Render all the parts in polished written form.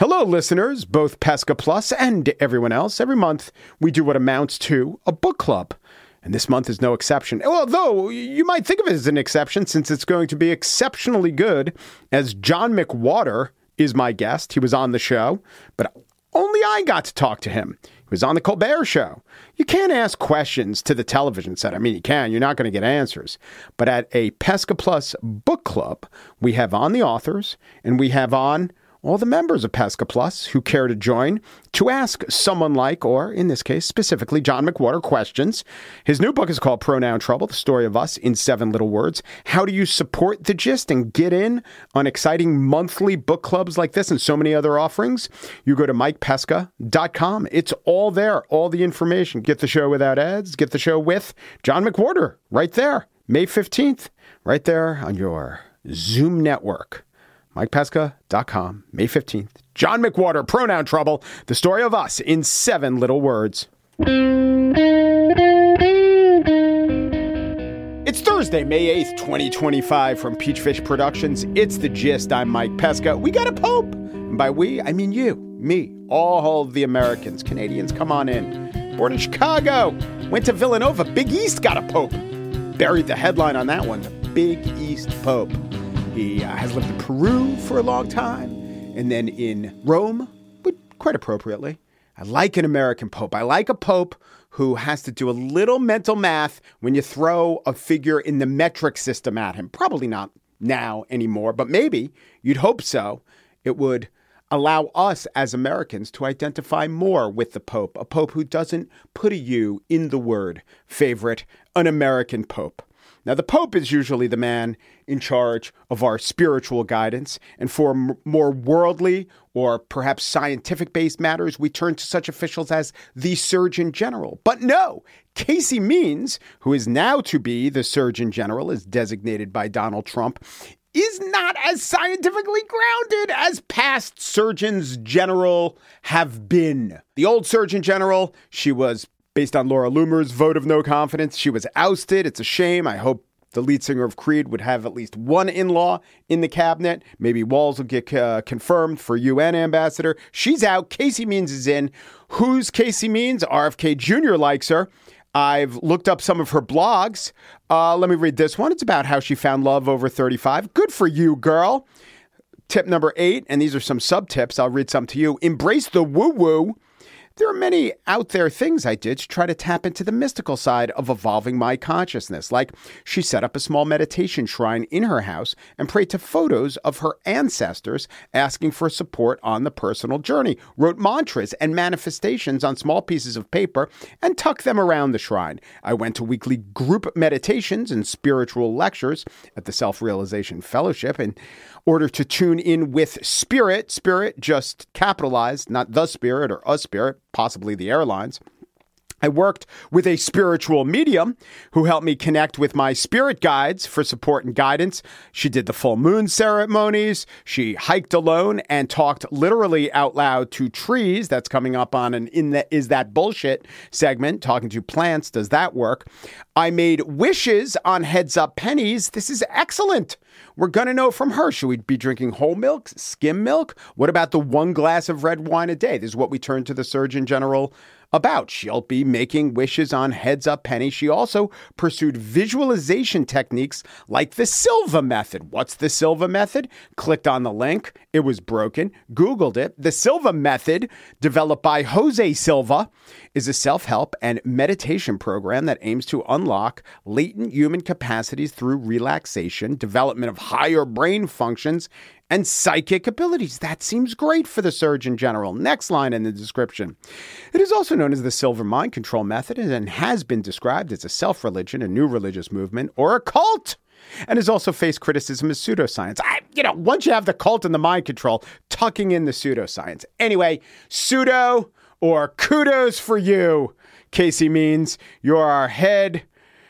Hello, listeners, both Pesca Plus and everyone else. Every month, we do what amounts to a book club. And this month is no exception. Although you might think of it as an exception since it's going to be exceptionally good, as John McWhorter is my guest. He was on the show, but only I got to talk to him. He was on the Colbert Show. You can't ask questions to the television set. I mean, you can. You're not going to get answers. But at a Pesca Plus book club, we have on the authors and we have on all the members of Pesca Plus who care to join to ask someone like, or in this case, specifically John McWhorter, questions. His new book is called Pronoun Trouble, The Story of Us in 7 Little Words. How do you support the gist and get in on exciting monthly book clubs like this and so many other offerings? You go to MikePesca.com. It's all there, all the information. Get the show without ads. Get the show with John McWhorter right there, May 15th, right there on your Zoom network. MikePesca.com, May 15th. John McWhorter, Pronoun Trouble, The Story of Us in 7 Little Words. It's Thursday, May 8th, 2025 from Peachfish Productions. It's The Gist. I'm Mike Pesca. We got a pope. And by we, I mean you, me, all the Americans, Canadians, come on in. Born in Chicago, went to Villanova. Big East got a pope. Buried the headline on that one, the Big East Pope. He has lived in Peru for a long time, and then in Rome, but quite appropriately. I like an American pope. I like a pope who has to do a little mental math when you throw a figure in the metric system at him. Probably not now anymore, but maybe you'd hope so. It would allow us as Americans to identify more with the pope, a pope who doesn't put a U in the word favorite, an American pope. Now, the Pope is usually the man in charge of our spiritual guidance, and for more worldly or perhaps scientific-based matters, we turn to such officials as the Surgeon General. But no, Casey Means, who is now to be the Surgeon General, as designated by Donald Trump, is not as scientifically grounded as past Surgeons General have been. The old Surgeon General, she was based on Laura Loomer's vote of no confidence. She was ousted. It's a shame. I hope the lead singer of Creed would have at least one in-law in the cabinet. Maybe Walz will get confirmed for UN ambassador. She's out. Casey Means is in. Who's Casey Means? RFK Jr. likes her. I've looked up some of her blogs. Let me read this one. It's about how she found love over 35. Good for you, girl. Tip number 8, and these are some sub-tips. I'll read some to you. Embrace the woo-woo. There are many out there things I did to try to tap into the mystical side of evolving my consciousness. Like she set up a small meditation shrine in her house and prayed to photos of her ancestors asking for support on the personal journey, wrote mantras and manifestations on small pieces of paper and tucked them around the shrine. I went to weekly group meditations and spiritual lectures at the Self-Realization Fellowship in order to tune in with spirit just capitalized, not the spirit or a spirit, possibly the airlines. I worked with a spiritual medium who helped me connect with my spirit guides for support and guidance. She did the full moon ceremonies. She hiked alone and talked literally out loud to trees. That's coming up on an Is That Bullshit segment, talking to plants. Does that work? I made wishes on Heads Up pennies. This is excellent. We're going to know from her. Should we be drinking whole milk, skim milk? What about the 1 glass of red wine a day? This is what we turn to the Surgeon General about. She'll be making wishes on Heads Up penny. She also pursued visualization techniques like the Silva method. What's the Silva method? Clicked on the link. It was broken. Googled it. The Silva method, developed by Jose Silva, is a self-help and meditation program that aims to unlock latent human capacities through relaxation, development of higher brain functions, and psychic abilities. That seems great for the Surgeon General. Next line in the description. It is also known as the Silver Mind Control Method and has been described as a self-religion, a new religious movement, or a cult, and has also faced criticism as pseudoscience. Once you have the cult and the mind control, tucking in the pseudoscience. Anyway, pseudo or kudos for you, Casey Means. You're our head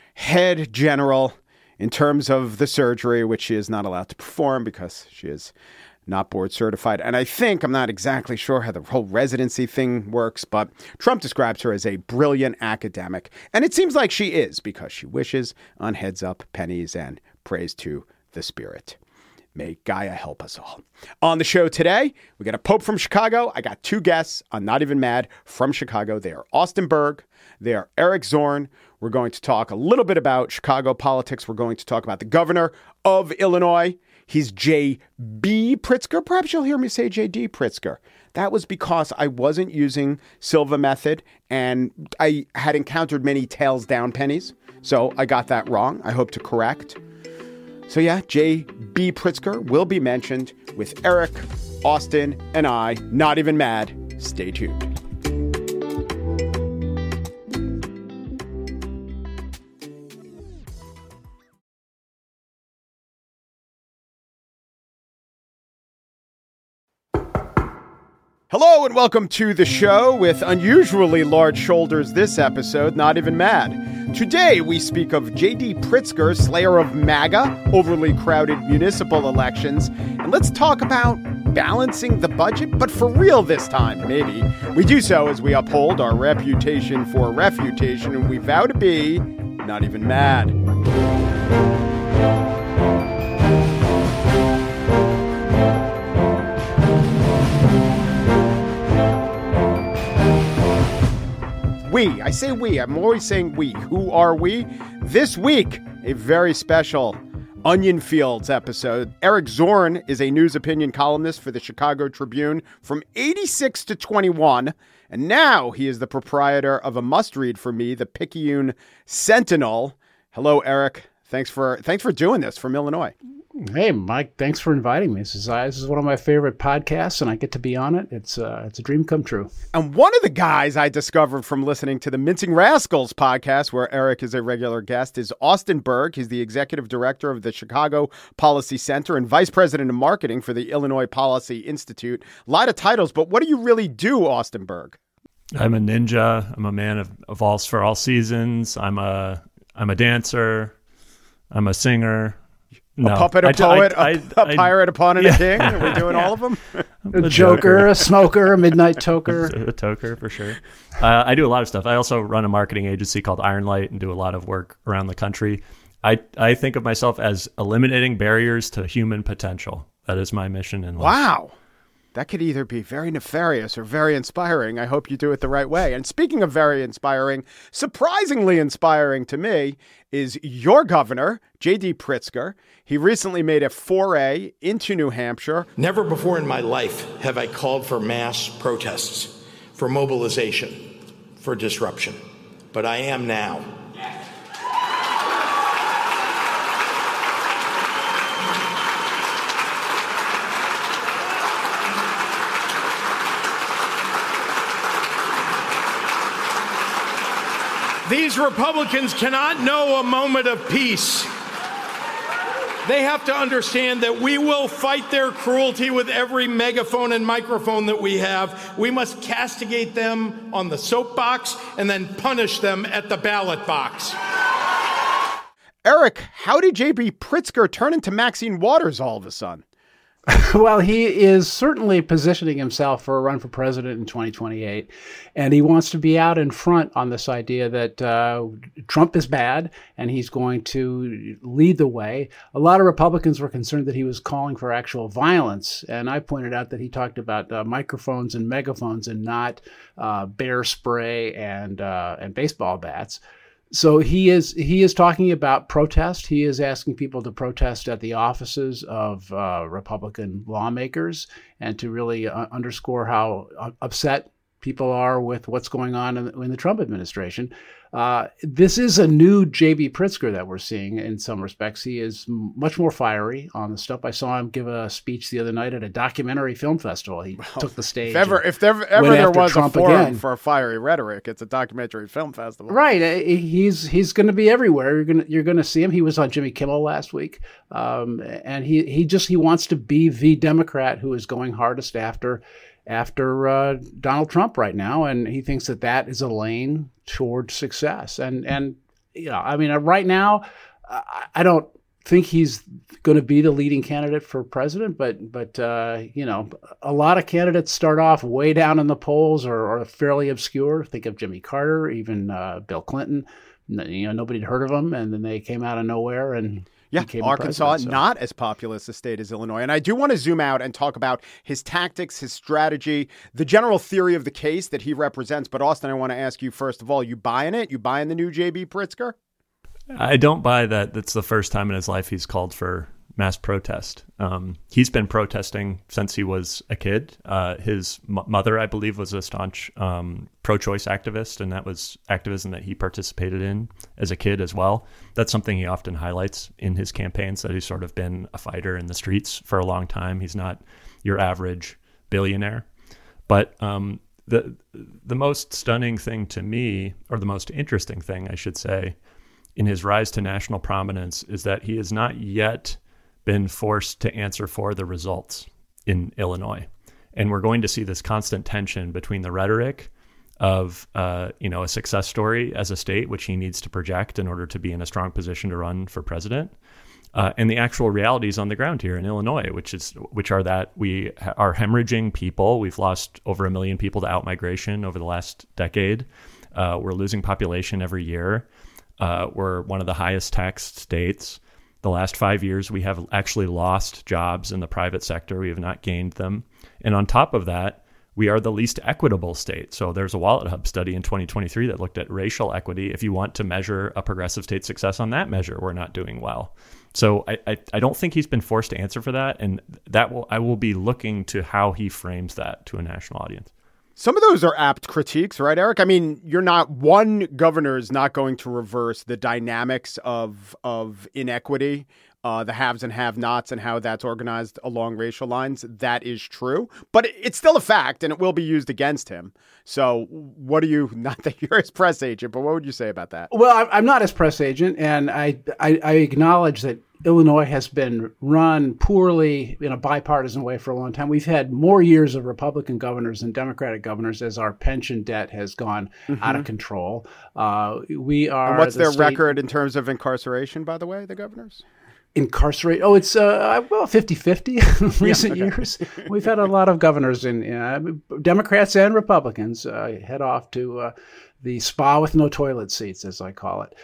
general in terms of the surgery, which she is not allowed to perform because she is not board certified. And I'm not exactly sure how the whole residency thing works, but Trump describes her as a brilliant academic. And it seems like she is because she wishes on Heads Up pennies and prays to the spirit. May Gaia help us all. On the show today, we got a Pope from Chicago. I got two guests on Not Even Mad from Chicago. They are Austin Berg. They are Eric Zorn. We're going to talk a little bit about Chicago politics. We're going to talk about the governor of Illinois. He's J.B. Pritzker. Perhaps you'll hear me say J.D. Pritzker. That was because I wasn't using Silva method and I had encountered many tails down pennies. So I got that wrong. I hope to correct. So yeah, J.B. Pritzker will be mentioned with Eric, Austin, and I. Not Even Mad. Stay tuned. Hello and welcome to the show with unusually large shoulders this episode, Not Even Mad. Today we speak of J.D. Pritzker, slayer of MAGA, overly crowded municipal elections, and let's talk about balancing the budget, but for real this time, maybe. We do so as we uphold our reputation for refutation, and we vow to be not even mad. We. I say we. I'm always saying we. Who are we? This week, a very special Onion Fields episode. Eric Zorn is a news opinion columnist for the Chicago Tribune from 86 to 21. And now he is the proprietor of a must-read for me, the Picayune Sentinel. Hello, Eric. Thanks for doing this from Illinois. Hey, Mike, thanks for inviting me. This is one of my favorite podcasts, and I get to be on it. It's a dream come true. And one of the guys I discovered from listening to the Mincing Rascals podcast, where Eric is a regular guest, is Austin Berg. He's the executive director of the Chicago Policy Center and vice president of marketing for the Illinois Policy Institute. A lot of titles, but what do you really do, Austin Berg? I'm a ninja. I'm a man of all for all seasons. I'm a dancer. I'm a singer. A puppet, a poet, a pirate, a pawn, and a king? Are we doing all of them? A joker, a smoker, a midnight toker. A toker, for sure. I do a lot of stuff. I also run a marketing agency called Ironlight and do a lot of work around the country. I think of myself as eliminating barriers to human potential. That is my mission in life. Wow. That could either be very nefarious or very inspiring. I hope you do it the right way. And speaking of very inspiring, surprisingly inspiring to me is your governor, J.D. Pritzker. He recently made a foray into New Hampshire. Never before in my life have I called for mass protests, for mobilization, for disruption. But I am now. These Republicans cannot know a moment of peace. They have to understand that we will fight their cruelty with every megaphone and microphone that we have. We must castigate them on the soapbox and then punish them at the ballot box. Eric, how did J.B. Pritzker turn into Maxine Waters all of a sudden? Well, he is certainly positioning himself for a run for president in 2028, and he wants to be out in front on this idea that Trump is bad, and he's going to lead the way. A lot of Republicans were concerned that he was calling for actual violence, and I pointed out that he talked about microphones and megaphones and not bear spray and baseball bats. So he is talking about protest. He is asking people to protest at the offices of Republican lawmakers and to really underscore how upset people are with what's going on in the Trump administration. This is a new J.B. Pritzker that we're seeing in some respects. He is much more fiery on the stuff. I saw him give a speech the other night at a documentary film festival. He took the stage. If there was Trump a forum for a fiery rhetoric, it's a documentary film festival. Right. He's going to be everywhere. You're going to see him. He was on Jimmy Kimmel last week, and he wants to be the Democrat who is going hardest after Donald Trump right now, and he thinks that is a lane toward success. And you know, I mean, right now, I don't think he's going to be the leading candidate for president, but you know, a lot of candidates start off way down in the polls or are fairly obscure. Think of Jimmy Carter, even Bill Clinton. You know, nobody had heard of them, and then they came out of nowhere and. Yeah, became Arkansas, president, so. not as populous a state as Illinois. And I do want to zoom out and talk about his tactics, his strategy, the general theory of the case that he represents. But Austin, I want to ask you, first of all, you buying it? You buying the new J.B. Pritzker? I don't buy that. That's the first time in his life he's called for mass protest. He's been protesting since he was a kid. His mother, I believe, was a staunch pro-choice activist, and that was activism that he participated in as a kid as well. That's something he often highlights in his campaigns, that he's sort of been a fighter in the streets for a long time. He's not your average billionaire. But the most stunning thing to me, or the most interesting thing, I should say, in his rise to national prominence is that he has not yet been forced to answer for the results in Illinois. And we're going to see this constant tension between the rhetoric of a success story as a state, which he needs to project in order to be in a strong position to run for president, and the actual realities on the ground here in Illinois, which are that we are hemorrhaging people. We've lost over 1 million people to outmigration over the last decade. We're losing population every year. We're one of the highest taxed states. The last 5 years, we have actually lost jobs in the private sector. We have not gained them. And on top of that, we are the least equitable state. So there's a WalletHub study in 2023 that looked at racial equity. If you want to measure a progressive state success on that measure, we're not doing well. So I don't think he's been forced to answer for that. And I will be looking to how he frames that to a national audience. Some of those are apt critiques, right, Eric? I mean, one governor is not going to reverse the dynamics of inequity, the haves and have-nots, and how that's organized along racial lines. That is true, but it's still a fact, and it will be used against him. So what do you, not that you're his press agent, but what would you say about that? Well, I'm not his press agent, and I acknowledge that Illinois has been run poorly in a bipartisan way for a long time. We've had more years of Republican governors than Democratic governors as our pension debt has gone out of control. We are. And what's their record in terms of incarceration, by the way, the governors? Incarcerate. Oh, it's 50-50 in recent years. We've had a lot of governors in Democrats and Republicans head off to the spa with no toilet seats, as I call it.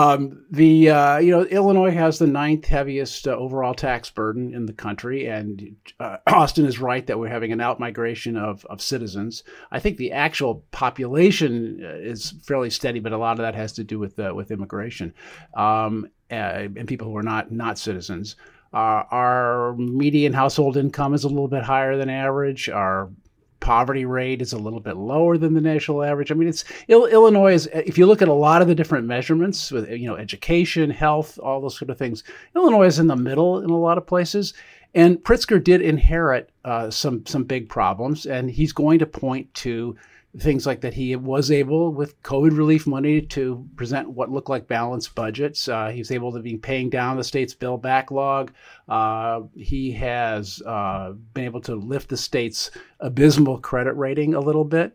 Illinois has the 9th heaviest overall tax burden in the country, and Austin is right that we're having an outmigration of citizens. I think the actual population is fairly steady, but a lot of that has to do with immigration and people who are not citizens. Our median household income is a little bit higher than average. Our poverty rate is a little bit lower than the national average. I mean, Illinois is, if you look at a lot of the different measurements with, education, health, all those sort of things, Illinois is in the middle in a lot of places. And Pritzker did inherit some big problems, and he's going to point to things like that he was able, with COVID relief money, to present what looked like balanced budgets. He was able to be paying down the state's bill backlog. He has been able to lift the state's abysmal credit rating a little bit.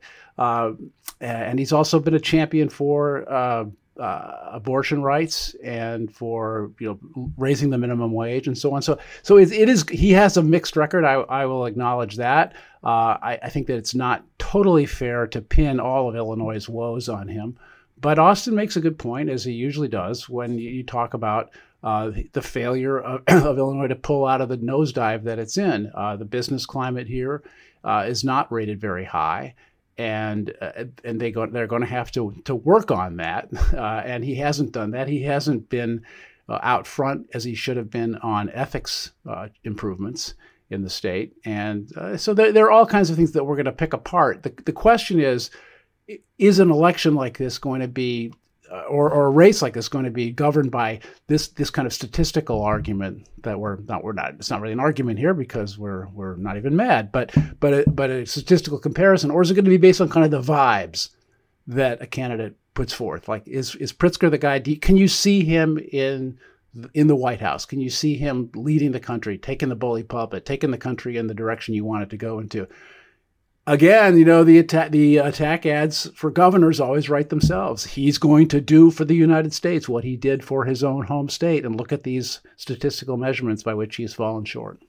And he's also been a champion for abortion rights and for raising the minimum wage and so on. So it is. He has a mixed record. I will acknowledge that. I think that it's not totally fair to pin all of Illinois' woes on him. But Austin makes a good point, as he usually does, when you talk about the failure of Illinois to pull out of the nosedive that it's in. The business climate here is not rated very high. And they're going to have to work on that. And he hasn't done that. He hasn't been out front as he should have been on ethics improvements in the state. And so there are all kinds of things that we're going to pick apart. The question is an election like this going to be, or a race like this going to be governed by this kind of statistical argument that we're not, it's not really an argument here because we're not even mad, but a statistical comparison, or is it going to be based on kind of the vibes that a candidate puts forth? Like, is Pritzker the guy? Can you see him in the White House? Can you see him leading the country, taking the bully pulpit, taking the country in the direction you want it to go into? Again, the attack ads for governors always write themselves. He's going to do for the United States what he did for his own home state, and look at these statistical measurements by which he's fallen short.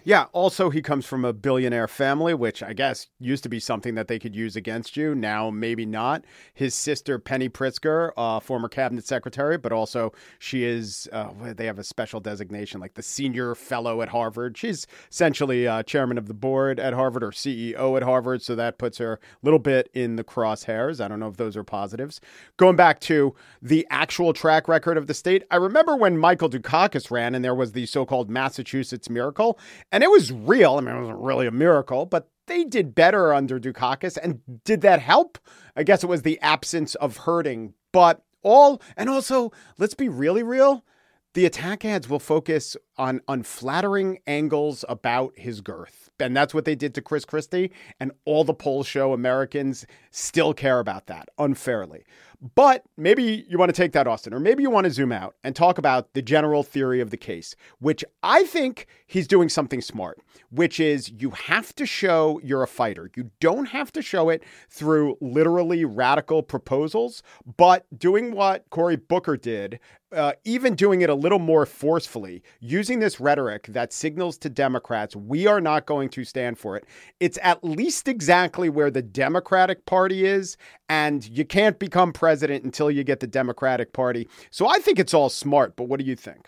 Yeah. Also, he comes from a billionaire family, which I guess used to be something that they could use against you. Now, maybe not. His sister, Penny Pritzker, former cabinet secretary, but also she is, they have a special designation, like the senior fellow at Harvard. She's essentially chairman of the board at Harvard or CEO at Harvard. So that puts her a little bit in the crosshairs. I don't know if those are positives. Going back to the actual track record of the state, I remember when Michael Dukakis ran and there was the so-called Massachusetts miracle. And it was real. I mean, it wasn't really a miracle, but they did better under Dukakis. And did that help? I guess it was the absence of hurting. But also, let's be really real. The attack ads will focus on unflattering angles about his girth. And that's what they did to Chris Christie. And all the polls show Americans still care about that unfairly. But maybe you want to take that, Austin, or maybe you want to zoom out and talk about the general theory of the case, which I think he's doing something smart, which is you have to show you're a fighter. You don't have to show it through literally radical proposals, but doing what Cory Booker did, even doing it a little more forcefully, using this rhetoric that signals to Democrats, we are not going to stand for it. It's at least exactly where the Democratic Party is, and you can't become president until you get the Democratic Party. So I think it's all smart, but what do you think?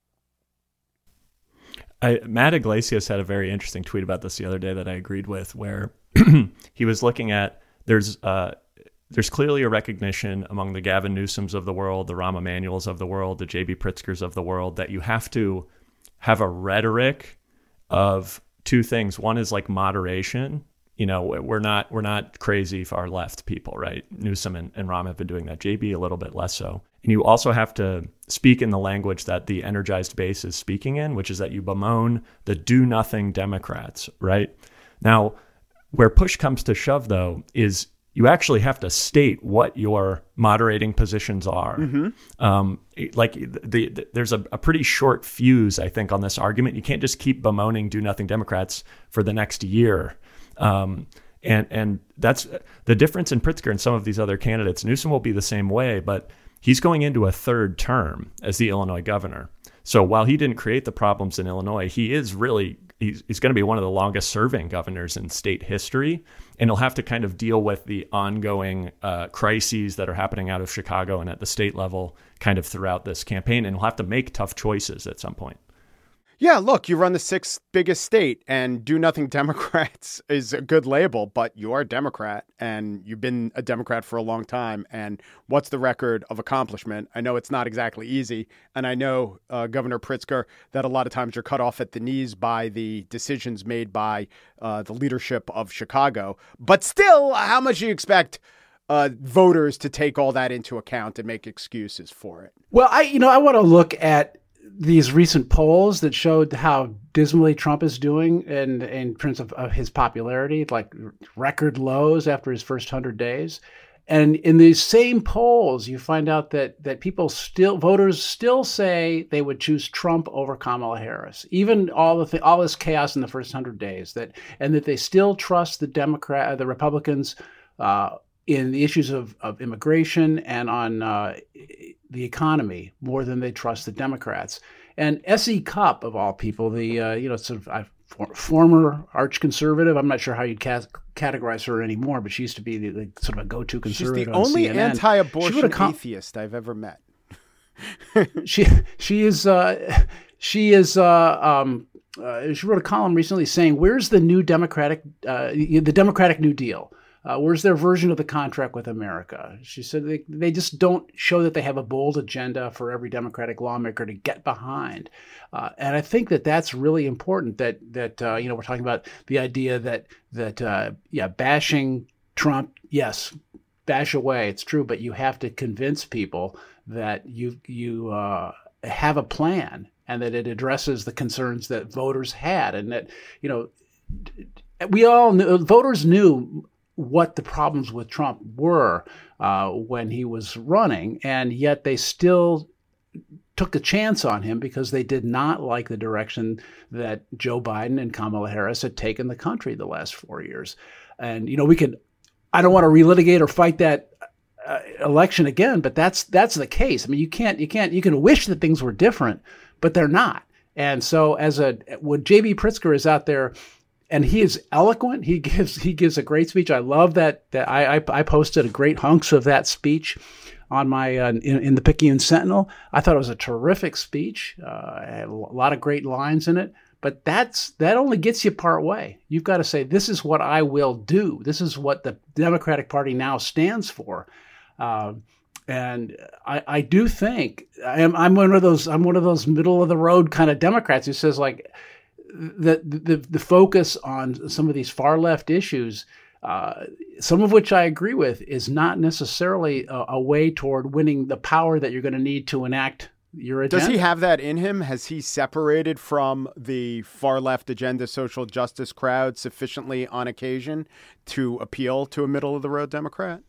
Matt Iglesias had a very interesting tweet about this the other day that I agreed with, where he was looking at there's clearly a recognition among the Gavin Newsoms of the world, the Rahm Emanuels of the world, the J.B. Pritzkers of the world, that you have to have a rhetoric of two things. One is like moderation. You know, we're not crazy far left people, right? Newsom and Rahm have been doing that. JB a little bit less so. And you also have to speak in the language that the energized base is speaking in, which is that you bemoan the do-nothing Democrats, right? Now, where push comes to shove, though, is you actually have to state what your moderating positions are. Mm-hmm. There's a pretty short fuse, I think, on this argument. You can't just keep bemoaning do-nothing Democrats for the next year. And that's the difference in Pritzker and some of these other candidates. Newsom will be the same way, but he's going into a third term as the Illinois governor. So while he didn't create the problems in Illinois, he's going to be one of the longest serving governors in state history. And he'll have to kind of deal with the ongoing crises that are happening out of Chicago and at the state level kind of throughout this campaign. And he'll have to make tough choices at some point. Yeah, look, you run the sixth biggest state, and do-nothing Democrats is a good label, but you are a Democrat, and you've been a Democrat for a long time, and what's the record of accomplishment? I know it's not exactly easy, and I know, Governor Pritzker, that a lot of times you're cut off at the knees by the decisions made by the leadership of Chicago, but still, how much do you expect voters to take all that into account and make excuses for it? Well, I want to look at these recent polls that showed how dismally Trump is doing in terms of his popularity, like record lows after his first 100 days. And in these same polls, you find out that voters still say they would choose Trump over Kamala Harris, even all this chaos in the first 100 days, and that they still trust the Republicans in the issues of immigration and on the economy more than they trust the Democrats. And S.E. Cupp, of all people, the former arch conservative, I'm not sure how you'd categorize her anymore, but she used to be the sort of a go-to conservative. She's the only anti-abortion atheist I've ever met. She wrote a column recently saying, "Where's the new Democratic New Deal? Where's their version of the contract with America?" She said they just don't show that they have a bold agenda for every Democratic lawmaker to get behind. And I think that's really important that we're talking about the idea that bashing Trump, yes, bash away. It's true, but you have to convince people that you have a plan and that it addresses the concerns that voters had, and that, we all knew, voters knew what the problems with Trump were when he was running, and yet they still took a chance on him because they did not like the direction that Joe Biden and Kamala Harris had taken the country the last 4 years. And, I don't want to relitigate or fight that election again, but that's the case. I mean, you can wish that things were different, but they're not. And so when J.B. Pritzker is out there, and he is eloquent, he gives a great speech. I love that I posted a great hunks of that speech on my in the Picayune Sentinel. I thought it was a terrific speech. Had a lot of great lines in it. But that only gets you part way. You've got to say, this is what I will do. This is what the Democratic Party now stands for. And I do think I'm one of those middle of the road kind of Democrats who says, like, the focus on some of these far left issues, some of which I agree with, is not necessarily a way toward winning the power that you're going to need to enact your agenda. Does he have that in him? Has he separated from the far left agenda social justice crowd sufficiently on occasion to appeal to a middle of the road Democrat?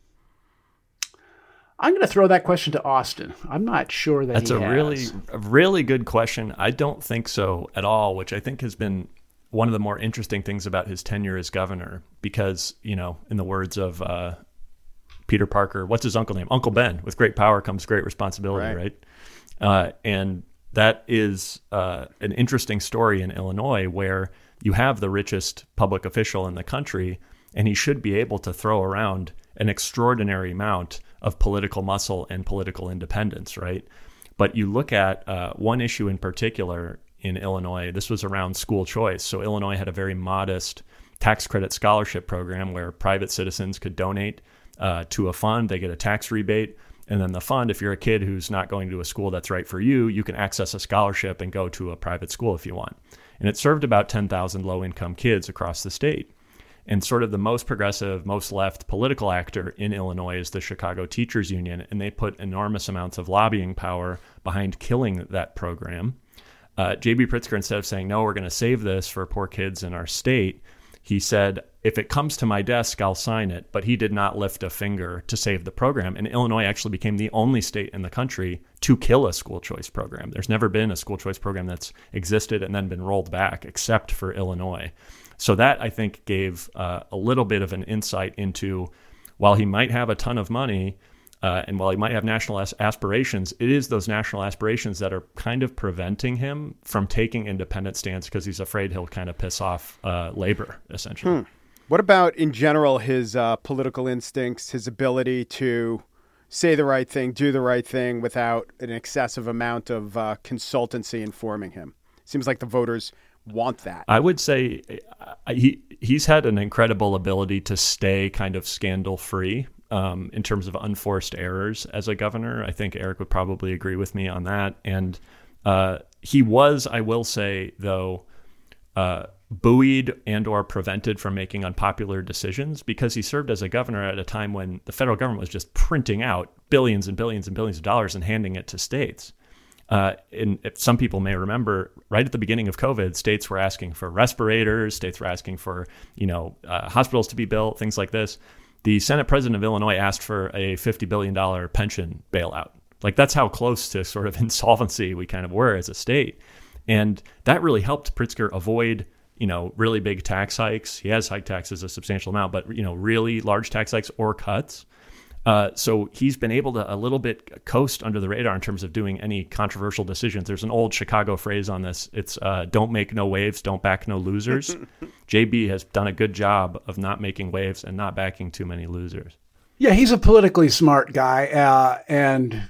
I'm going to throw that question to Austin. I'm not sure that That's a really good question. I don't think so at all, which I think has been one of the more interesting things about his tenure as governor, because, you know, in the words of Peter Parker, what's his uncle name? Uncle Ben. With great power comes great responsibility, right? And that is an interesting story in Illinois, where you have the richest public official in the country, and he should be able to throw around an extraordinary amount of political muscle and political independence, right? But you look at one issue in particular in Illinois. This was around school choice. So Illinois had a very modest tax credit scholarship program where private citizens could donate to a fund. They get a tax rebate. And then the fund, if you're a kid who's not going to a school that's right for you, you can access a scholarship and go to a private school if you want. And it served about 10,000 low-income kids across the state. And sort of the most progressive, most left political actor in Illinois is the Chicago Teachers Union, and they put enormous amounts of lobbying power behind killing that program. J.B. Pritzker, instead of saying, no, we're going to save this for poor kids in our state, he said, if it comes to my desk, I'll sign it. But he did not lift a finger to save the program. And Illinois actually became the only state in the country to kill a school choice program. There's never been a school choice program that's existed and then been rolled back, except for Illinois. So that, I think, gave a little bit of an insight into, while he might have a ton of money and while he might have national aspirations, it is those national aspirations that are kind of preventing him from taking independent stance, because he's afraid he'll kind of piss off labor, essentially. What about, in general, his political instincts, his ability to say the right thing, do the right thing without an excessive amount of consultancy informing him? Seems like the voters want that. I would say he's had an incredible ability to stay kind of scandal-free in terms of unforced errors as a governor. I think Eric would probably agree with me on that. And he was, I will say, though, buoyed and or prevented from making unpopular decisions, because he served as a governor at a time when the federal government was just printing out billions and billions and billions of dollars and handing it to states. And if some people may remember, right at the beginning of COVID, states were asking for respirators, states were asking for, hospitals to be built, things like this. The Senate President of Illinois asked for a $50 billion pension bailout. Like, that's how close to sort of insolvency we kind of were as a state. And that really helped Pritzker avoid, really big tax hikes. He has hiked taxes a substantial amount, but, really large tax hikes or cuts. So he's been able to a little bit coast under the radar in terms of doing any controversial decisions. There's an old Chicago phrase on this. It's don't make no waves, don't back no losers. JB has done a good job of not making waves and not backing too many losers. Yeah, he's a politically smart guy and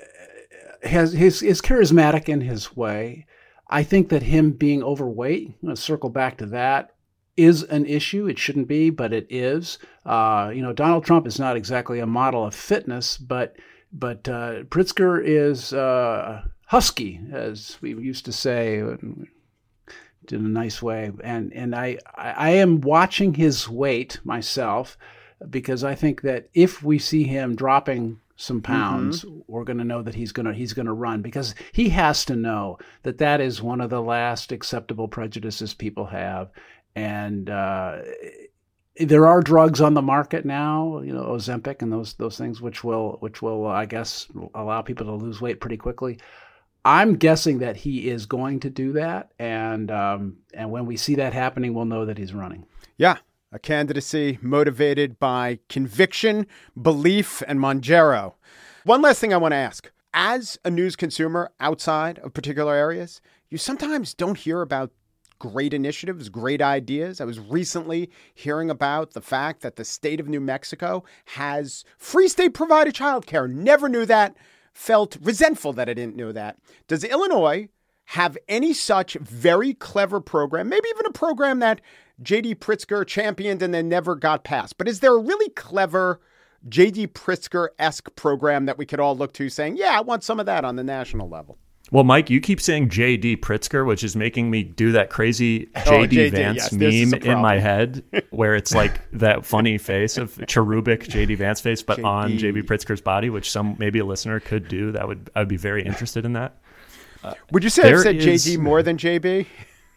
is charismatic in his way. I think that him being overweight, I'm going to circle back to that, is an issue. It shouldn't be, but it is. Donald Trump is not exactly a model of fitness, but Pritzker is husky, as we used to say, in a nice way. And I am watching his weight myself, because I think that if we see him dropping some pounds, we're going to know that he's going to run, because he has to know that that is one of the last acceptable prejudices people have. And there are drugs on the market now, Ozempic and those things, which will I guess allow people to lose weight pretty quickly. I'm guessing that he is going to do that, and when we see that happening, we'll know that he's running. Yeah, a candidacy motivated by conviction, belief, and Monjero. One last thing I want to ask. as a news consumer outside of particular areas, you sometimes don't hear about great initiatives, great ideas. I was recently hearing about the fact that the state of New Mexico has free state provided childcare. Never knew that. Felt resentful that I didn't know that. Does Illinois have any such very clever program, maybe even a program that J.D. Pritzker championed and then never got passed? But is there a really clever J.D. Pritzker-esque program that we could all look to saying, yeah, I want some of that on the national level? Well, Mike, you keep saying J.D. Pritzker, which is making me do that crazy J.D. Vance meme in my head, where it's like that funny face of cherubic J.D. Vance face, but on J.B. Pritzker's body, which maybe a listener could do. I would be very interested in that. Would you say I've said J.D. more than J.B.?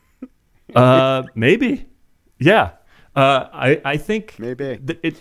Maybe. Yeah. I think maybe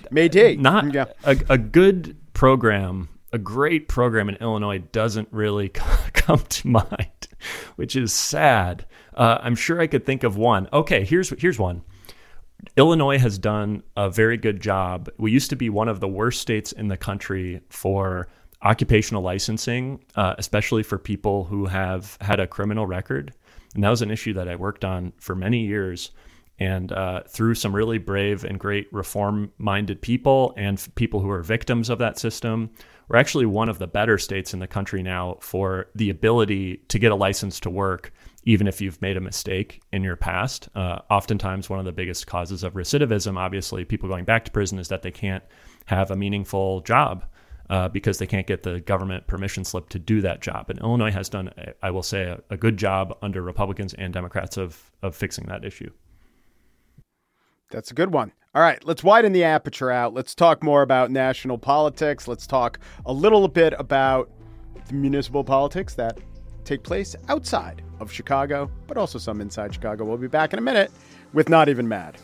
a good program. A great program in Illinois doesn't really come to mind, which is sad. I'm sure I could think of one. Okay, here's one. Illinois has done a very good job. We used to be one of the worst states in the country for occupational licensing, especially for people who have had a criminal record. And that was an issue that I worked on for many years. And through some really brave and great reform-minded people and people who are victims of that system, we're actually one of the better states in the country now for the ability to get a license to work, even if you've made a mistake in your past. Oftentimes, one of the biggest causes of recidivism, obviously, people going back to prison, is that they can't have a meaningful job because they can't get the government permission slip to do that job. And Illinois has done, I will say, a good job under Republicans and Democrats of fixing that issue. That's a good one. All right, let's widen the aperture out. Let's talk more about national politics. Let's talk a little bit about the municipal politics that take place outside of Chicago, but also some inside Chicago. We'll be back in a minute with Not Even Mad.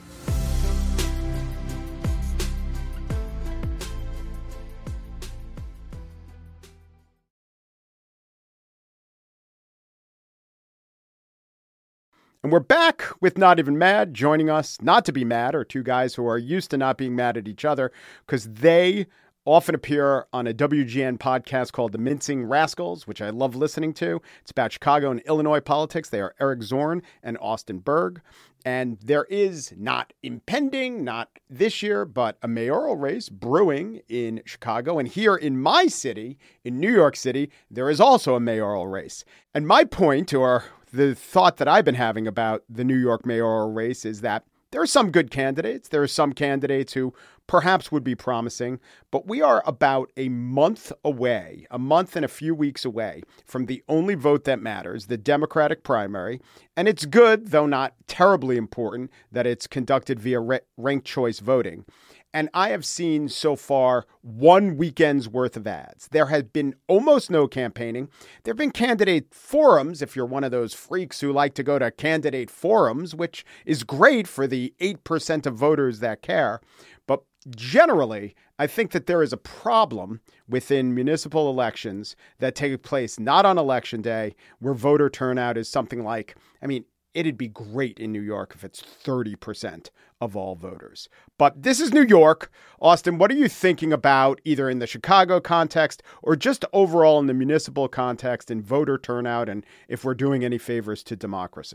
And we're back with Not Even Mad. Joining us, not to be mad, are two guys who are used to not being mad at each other because they often appear on a WGN podcast called The Mincing Rascals, which I love listening to. It's about Chicago and Illinois politics. They are Eric Zorn and Austin Berg. And there is not impending, not this year, but a mayoral race brewing in Chicago. And here in my city, in New York City, there is also a mayoral race. And my point, or the thought that I've been having about the New York mayoral race, is that there are some good candidates. There are some candidates who perhaps would be promising, but we are about a month away, a month and a few weeks away from the only vote that matters, the Democratic primary. And it's good, though not terribly important, that it's conducted via ranked choice voting. And I have seen so far 1 weekend's worth of ads. There has been almost no campaigning. There have been candidate forums, if you're one of those freaks who like to go to candidate forums, which is great for the 8% of voters that care. But generally, I think that there is a problem within municipal elections that take place not on election day, where voter turnout is something like, it'd be great in New York if it's 30% of all voters. But this is New York. Austin, what are you thinking about either in the Chicago context or just overall in the municipal context in voter turnout and if we're doing any favors to democracy?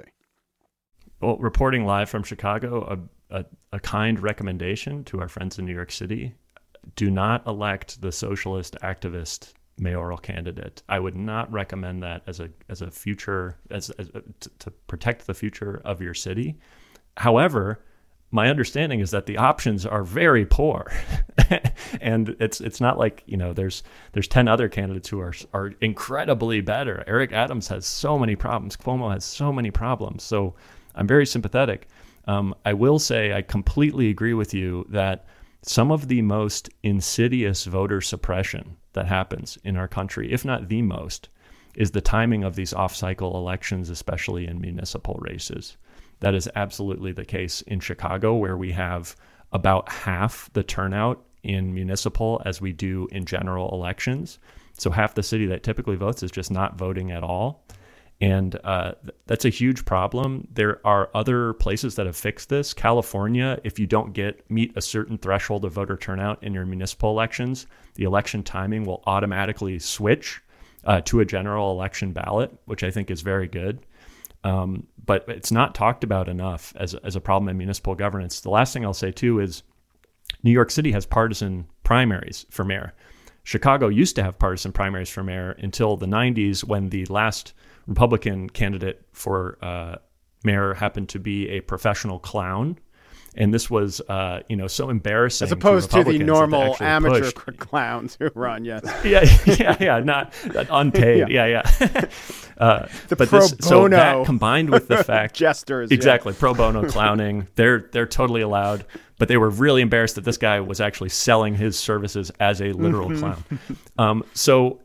Well, reporting live from Chicago, a kind recommendation to our friends in New York City: do not elect the socialist activist mayoral candidate. I would not recommend that as a future, to protect the future of your city. However, my understanding is that the options are very poor, and it's not like there's 10 other candidates who are incredibly better. Eric Adams has so many problems. Cuomo has so many problems. So I'm very sympathetic. I will say I completely agree with you that some of the most insidious voter suppression that happens in our country, if not the most, is the timing of these off-cycle elections, especially in municipal races. That is absolutely the case in Chicago, where we have about half the turnout in municipal as we do in general elections. So half the city that typically votes is just not voting at all. And that's a huge problem. There are other places that have fixed this. California, if you don't meet a certain threshold of voter turnout in your municipal elections, the election timing will automatically switch to a general election ballot, which I think is very good. But it's not talked about enough as a problem in municipal governance. The last thing I'll say, too, is New York City has partisan primaries for mayor. Chicago used to have partisan primaries for mayor until the 90s, when the last Republican candidate for mayor happened to be a professional clown. And this was, so embarrassing. As opposed to the normal amateur clowns who run, yes. Yeah, not unpaid. Yeah. The pro bono. So that combined with the fact... Jesters. Exactly, pro bono clowning. They're totally allowed. But they were really embarrassed that this guy was actually selling his services as a literal clown. So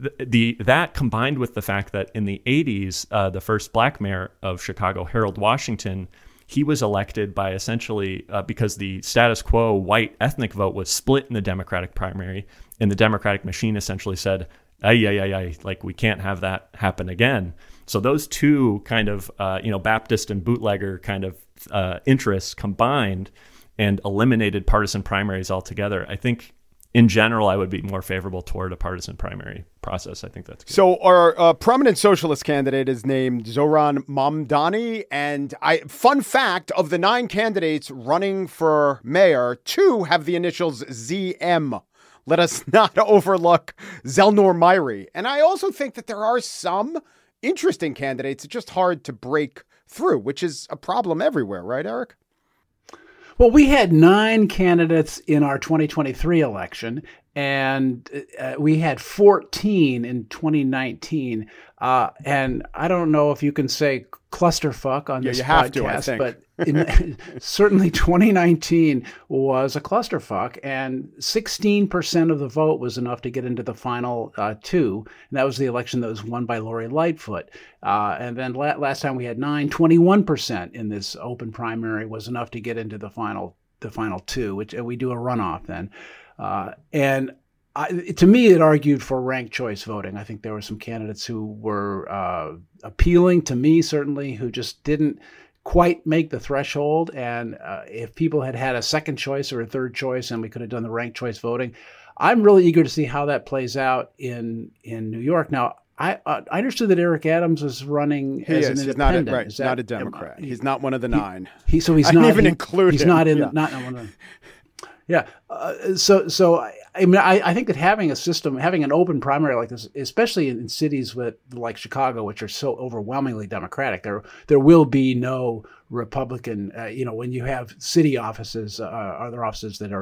that combined with the fact that in the 80s, the first black mayor of Chicago, Harold Washington, he was elected by essentially because the status quo white ethnic vote was split in the Democratic primary, and the Democratic machine essentially said, like we can't have that happen again. So those two kind of Baptist and bootlegger kind of interests combined and eliminated partisan primaries altogether. I think in general, I would be more favorable toward a partisan primary process. I think that's good. So our prominent socialist candidate is named Zohran Mamdani. And fun fact, of the 9 candidates running for mayor, 2 have the initials ZM. Let us not overlook Zelnor Myrie. And I also think that there are some interesting candidates. It's just hard to break through, which is a problem everywhere, right, Eric? Well, we had 9 candidates in our 2023 election, and we had 14 in 2019. And I don't know if you can say clusterfuck on this podcast, but certainly 2019 was a clusterfuck, and 16% of the vote was enough to get into the final 2. And that was the election that was won by Lori Lightfoot. And then last time we had 21% in this open primary was enough to get into the final 2, which we do a runoff then. To me, it argued for ranked choice voting. I think there were some candidates who were appealing to me, certainly, who just didn't quite make the threshold. And if people had had a second choice or a third choice and we could have done the ranked choice voting, I'm really eager to see how that plays out in New York. Now, I understood that Eric Adams was running as an independent. He's not a Democrat. He's not one of the 9. He's not even included. He's not in. Yeah. Not one of them. Yeah. I think that having an open primary like this, especially in cities like Chicago, which are so overwhelmingly Democratic, there will be no Republican. When you have city offices, other offices that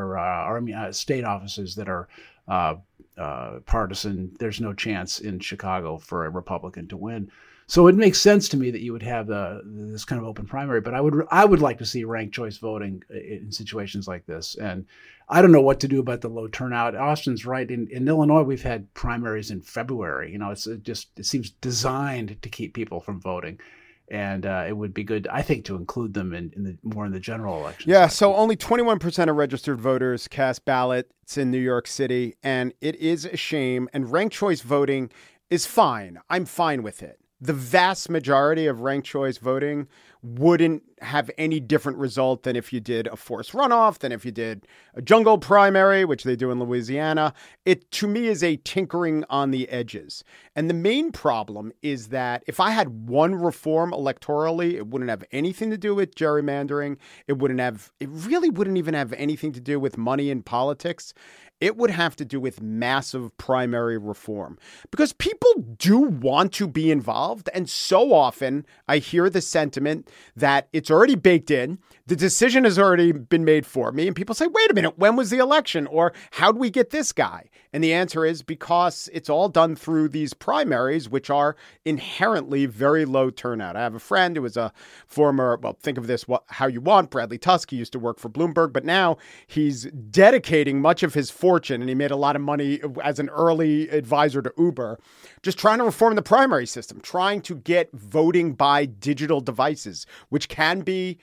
are state offices that are partisan, there's no chance in Chicago for a Republican to win. So it makes sense to me that you would have this kind of open primary, but I would like to see ranked choice voting in situations like this. And I don't know what to do about the low turnout. Austin's right. In Illinois, we've had primaries in February. It seems designed to keep people from voting. And it would be good, I think, to include them in the general election. Yeah, so only 21% of registered voters cast ballots in New York City, and it is a shame. And ranked choice voting is fine. I'm fine with it. The vast majority of ranked choice voting wouldn't have any different result than if you did a forced runoff, than if you did a jungle primary, which they do in Louisiana. It, to me, is a tinkering on the edges. And the main problem is that if I had one reform electorally, it wouldn't have anything to do with gerrymandering. It really wouldn't even have anything to do with money in politics. It would have to do with massive primary reform, because people do want to be involved. And so often I hear the sentiment that it's already baked in. The decision has already been made for me. And people say, wait a minute, when was the election? Or how'd we get this guy? And the answer is because it's all done through these primaries, which are inherently very low turnout. I have a friend who was a former, think of this how you want, Bradley Tusk. He used to work for Bloomberg, but now he's dedicating much of his fortune, and he made a lot of money as an early advisor to Uber, just trying to reform the primary system, trying to get voting by digital devices, which can be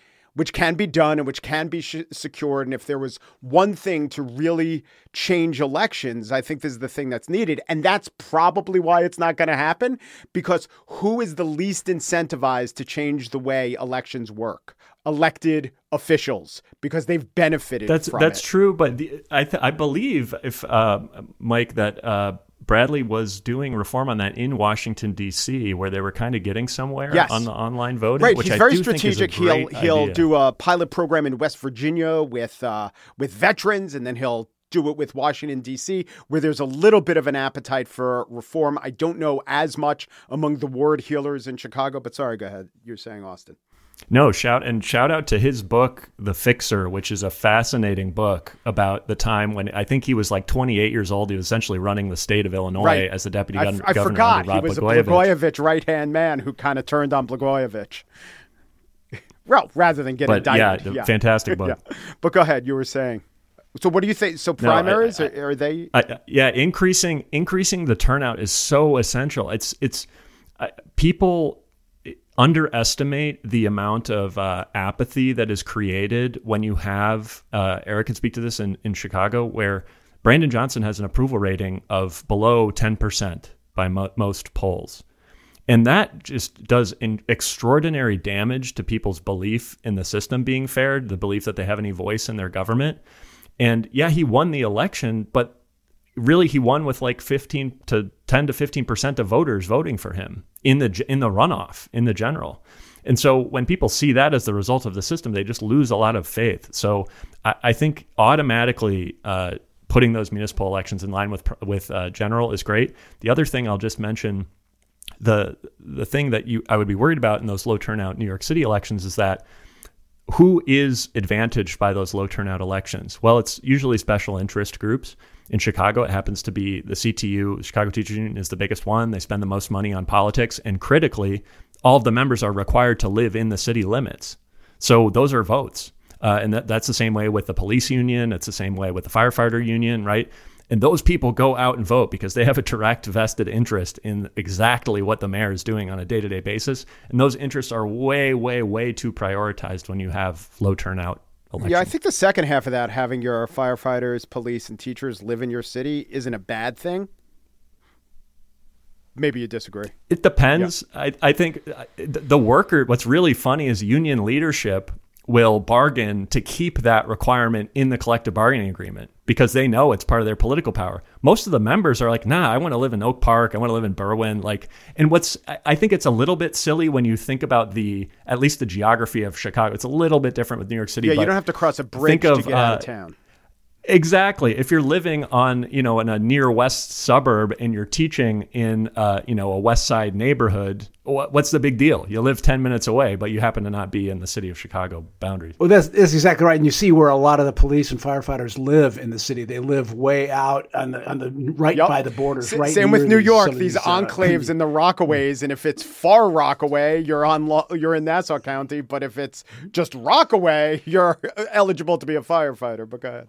done and which can be secured. And if there was one thing to really change elections, I think this is the thing that's needed. And that's probably why it's not going to happen, because who is the least incentivized to change the way elections work? Elected officials, because they've benefited from it. That's true, but I believe, if Mike, that Bradley was doing reform on that in Washington, D.C., where they were kind of getting somewhere on the online voting. Right, which he's I very do strategic. Think is a great he'll idea. do a pilot program in West Virginia with veterans, and then he'll do it with Washington, D.C., where there's a little bit of an appetite for reform. I don't know as much among the ward healers in Chicago, but sorry, go ahead. You're saying, Austin. No, shout out to his book, The Fixer, which is a fascinating book about the time when I think he was like 28 years old. He was essentially running the state of Illinois as the deputy governor. I forgot under Rod he was Blagojevich. a Blagojevich right-hand man who kind of turned on Blagojevich. Well, rather than get indicted. Fantastic book. Yeah. But go ahead, you were saying. So what do you think? So primaries, are they? Increasing the turnout is so essential. It's people underestimate the amount of apathy that is created when you have, Eric can speak to this in Chicago, where Brandon Johnson has an approval rating of below 10% by most polls. And that just does extraordinary damage to people's belief in the system being fair, the belief that they have any voice in their government. And yeah, he won the election, but really he won with like 10 to 15% of voters voting for him in the runoff, in the general. And so when people see that as the result of the system, they just lose a lot of faith. So I think automatically putting those municipal elections in line with general is great. The other thing I'll just mention, the thing that I would be worried about in those low turnout New York City elections is that who is advantaged by those low turnout elections? Well, it's usually special interest groups. In Chicago, it happens to be the CTU, the Chicago Teachers Union, is the biggest one. They spend the most money on politics. And critically, all of the members are required to live in the city limits. So those are votes. And that's the same way with the police union. It's the same way with the firefighter union, right? And those people go out and vote because they have a direct vested interest in exactly what the mayor is doing on a day-to-day basis. And those interests are way, way, way too prioritized when you have low turnout elections. Yeah, I think the second half of that, having your firefighters, police, and teachers live in your city, isn't a bad thing. Maybe you disagree. It depends. Yeah. I think the worker, what's really funny is union leadership will bargain to keep that requirement in the collective bargaining agreement because they know it's part of their political power. Most of the members are like, nah, I want to live in Oak Park. I want to live in Berwyn. I think it's a little bit silly when you think about at least the geography of Chicago. It's a little bit different with New York City. Yeah, you don't have to cross a bridge to get out of town. Exactly. If you're living on, in a near west suburb and you're teaching in, a west side neighborhood, what's the big deal? You live 10 minutes away, but you happen to not be in the city of Chicago boundaries. Well, that's exactly right. And you see where a lot of the police and firefighters live in the city. They live way out on the right by the borders. Same with New York, these enclaves in the Rockaways. And if it's far Rockaway, you're in Nassau County. But if it's just Rockaway, you're eligible to be a firefighter. But go ahead.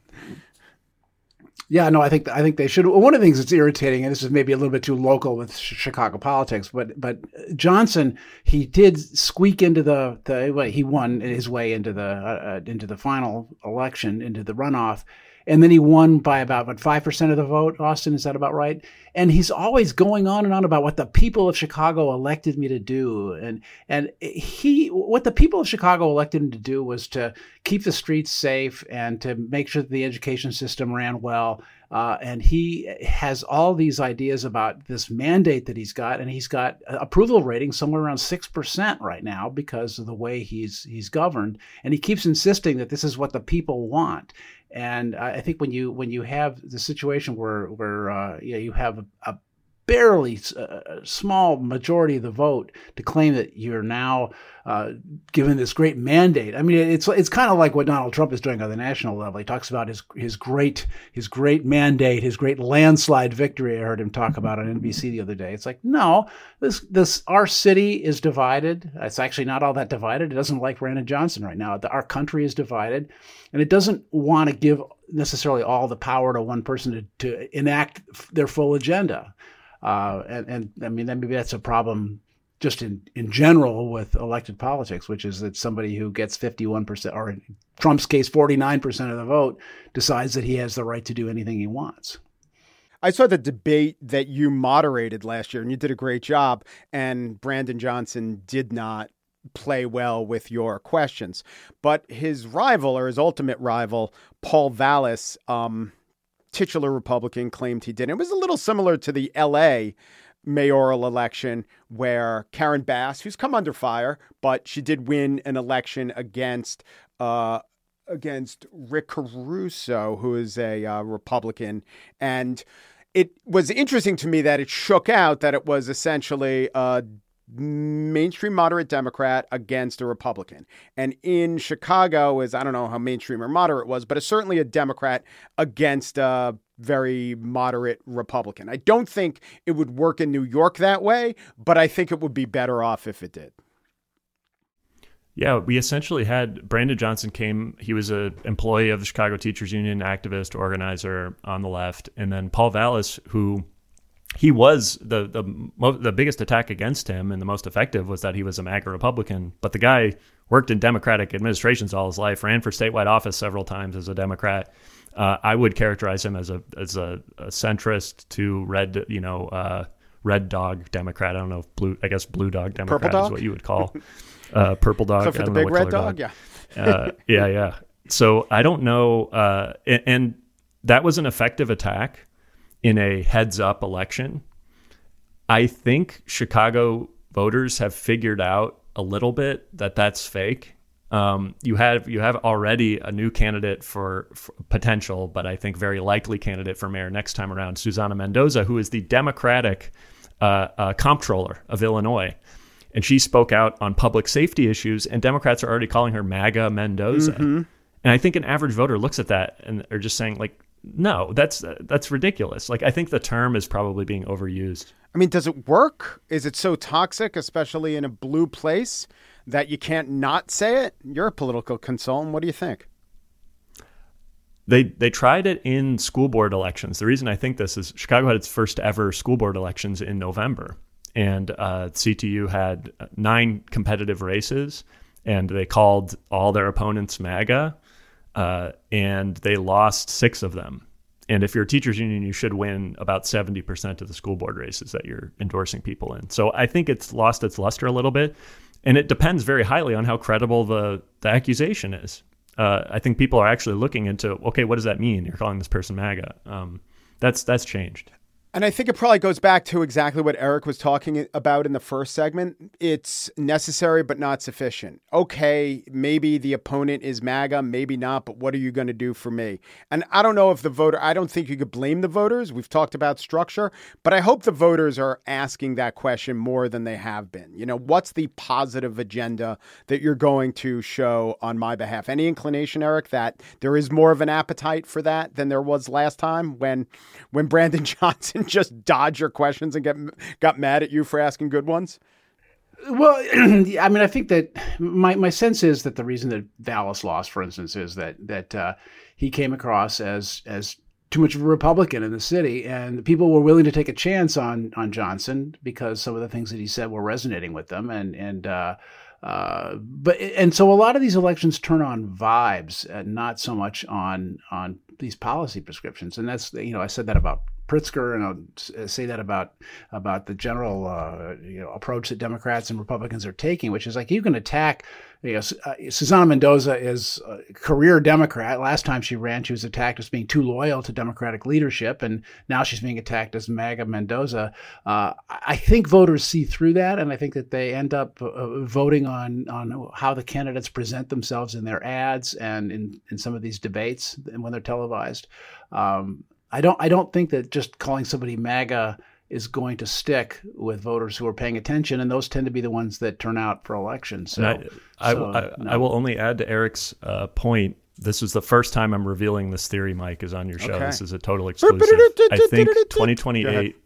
Yeah, no, I think they should. One of the things that's irritating, and this is maybe a little bit too local with Chicago politics, but Johnson, he did squeak into he won his way into the final election, into the runoff, and then he won by about 5% of the vote. Austin, is that about right? And he's always going on and on about what the people of Chicago elected me to do, and what the people of Chicago elected him to do was to keep the streets safe and to make sure that the education system ran well. And he has all these ideas about this mandate that he's got, and he's got approval rating somewhere around 6% right now because of the way he's governed. And he keeps insisting that this is what the people want. And I think when you have the situation where you have a barely small majority of the vote to claim that you're now given this great mandate. I mean, it's kind of like what Donald Trump is doing on the national level. He talks about his great mandate, his great landslide victory. I heard him talk about on NBC the other day. It's like, no, our city is divided. It's actually not all that divided. It doesn't like Brandon Johnson right now. Our country is divided, and it doesn't want to give necessarily all the power to one person to enact their full agenda. And I mean, maybe that's a problem just in general with elected politics, which is that somebody who gets 51%, or in Trump's case, 49% of the vote, decides that he has the right to do anything he wants. I saw the debate that you moderated last year, and you did a great job, and Brandon Johnson did not play well with your questions. But his rival, or his ultimate rival, Paul Vallas, titular Republican claimed he did. It was a little similar to the L.A. mayoral election where Karen Bass, who's come under fire, but she did win an election against Rick Caruso, who is a Republican. And it was interesting to me that it shook out that it was essentially a mainstream moderate Democrat against a Republican. And in Chicago I don't know how mainstream or moderate it was, but it's certainly a Democrat against a very moderate Republican. I don't think it would work in New York that way, but I think it would be better off if it did. Yeah, we essentially had Brandon Johnson he was an employee of the Chicago Teachers Union, activist, organizer on the left. And then Paul Vallas, who he was the biggest attack against him and the most effective was that he was a MAGA Republican. But the guy worked in Democratic administrations all his life, ran for statewide office several times as a Democrat. I would characterize him as a centrist to red dog Democrat. I don't know if blue dog Democrat Purple dog? Is what you would call. Purple dog. Except for the big red dog, yeah. Yeah. So I don't know. And that was an effective attack in a heads-up election. I think Chicago voters have figured out a little bit that that's fake. You have already a new candidate for potential, but I think very likely candidate for mayor next time around, Susana Mendoza, who is the Democratic comptroller of Illinois. And she spoke out on public safety issues, and Democrats are already calling her MAGA Mendoza. Mm-hmm. And I think an average voter looks at that and are just saying, like, no, that's ridiculous. Like, I think the term is probably being overused. I mean, does it work? Is it so toxic, especially in a blue place, that you can't not say it? You're a political consultant. What do you think? They tried it in school board elections. The reason I think this is Chicago had its first ever school board elections in November. And CTU had 9 competitive races, and they called all their opponents MAGA, and they lost 6 of them. And if you're a teachers union, you should win about 70% of the school board races that you're endorsing people in. So I think it's lost its luster a little bit, and it depends very highly on how credible the accusation is. I think people are actually looking into, okay, what does that mean? You're calling this person MAGA. That's changed. And I think it probably goes back to exactly what Eric was talking about in the first segment. It's necessary, but not sufficient. Okay, maybe the opponent is MAGA, maybe not, but what are you going to do for me? And I don't know if I don't think you could blame the voters. We've talked about structure, but I hope the voters are asking that question more than they have been. You know, what's the positive agenda that you're going to show on my behalf? Any inclination, Eric, that there is more of an appetite for that than there was last time when Brandon Johnson just dodge your questions and got mad at you for asking good ones? Well, I mean, I think that my sense is that the reason that Vallas lost, for instance, is that he came across as too much of a Republican in the city, and people were willing to take a chance on Johnson because some of the things that he said were resonating with them, and so a lot of these elections turn on vibes, not so much on these policy prescriptions, and that's, you know, I said that about Pritzker, and I'll say that about the general approach that Democrats and Republicans are taking, which is like, you can attack. Susana Mendoza is a career Democrat. Last time she ran, she was attacked as being too loyal to Democratic leadership, and now she's being attacked as MAGA Mendoza. I think voters see through that, and I think that they end up voting on how the candidates present themselves in their ads and in some of these debates and when they're televised. I don't think that just calling somebody MAGA is going to stick with voters who are paying attention, and those tend to be the ones that turn out for elections. So, I will only add to Eric's point. This is the first time I'm revealing this theory, Mike, is on your show. Okay. This is a total exclusive. I think 2028,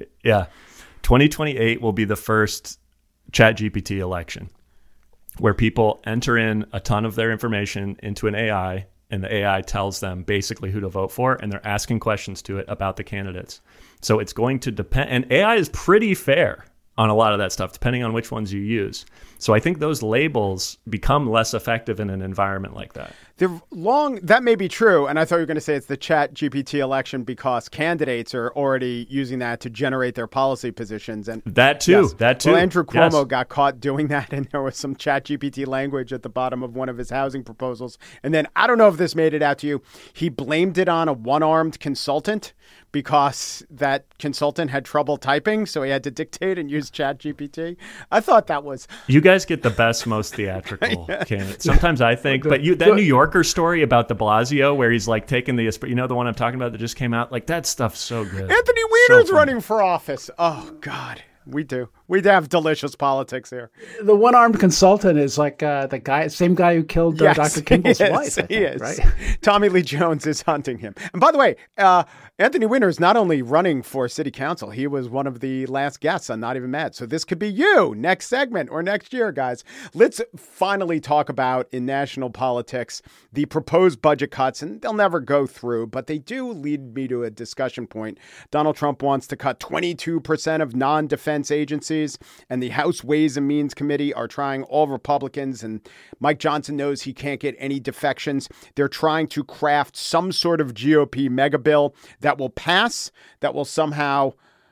2028 will be the first ChatGPT election where people enter in a ton of their information into an AI, and the AI tells them basically who to vote for, and they're asking questions to it about the candidates. So it's going to depend, and AI is pretty fair on a lot of that stuff, depending on which ones you use. So I think those labels become less effective in an environment like that. That may be true, and I thought you were going to say it's the Chat GPT election because candidates are already using that to generate their policy positions. And that too. Yes. That too. Well, Andrew Cuomo got caught doing that, and there was some Chat GPT language at the bottom of one of his housing proposals. And then I don't know if this made it out to you. He blamed it on a one-armed consultant because that consultant had trouble typing, so he had to dictate and use Chat GPT. I thought that was... You guys get the best, most theatrical candidates. Sometimes I think, but that New Yorker story about de Blasio where he's like taking the one I'm talking about that just came out, like that stuff's so good. Anthony Weiner's running for office. Oh, God. We do. We'd have delicious politics here. The one-armed consultant is like the same guy who killed Dr. Kimball's wife. He is. Right? Tommy Lee Jones is hunting him. And by the way, Anthony Weiner is not only running for city council, he was one of the last guests on Not Even Mad. So this could be you next segment or next year, guys. Let's finally talk about, in national politics, the proposed budget cuts. And they'll never go through, but they do lead me to a discussion point. Donald Trump wants to cut 22% of non-defense agencies, and the House Ways and Means Committee are trying, all Republicans, and Mike Johnson knows he can't get any defections. They're trying to craft some sort of GOP mega bill that will pass, that will somehow